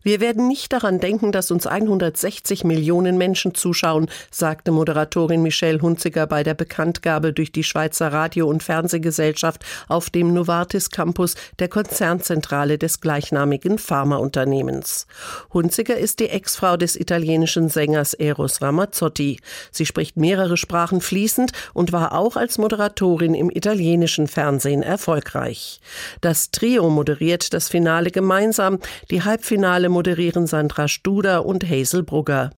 Wir werden nicht daran denken, dass uns 160 Millionen Menschen zuschauen, sagte Moderatorin Michelle Hunziker bei der Bekanntgabe durch die Schweizer Radio- und Fernsehgesellschaft auf dem Novartis Campus der Konzernzentrale des gleichnamigen Pharmaunternehmens. Hunziker ist die Ex-Frau des italienischen Sängers Eros Ramazzotti. Sie spricht mehrere Sprachen fließend und war auch als Moderatorin im italienischen Fernsehen erfolgreich. Das Trio moderiert das Finale gemeinsam. Die Halbfinale moderieren Sandra Studer und Hazel Brugger.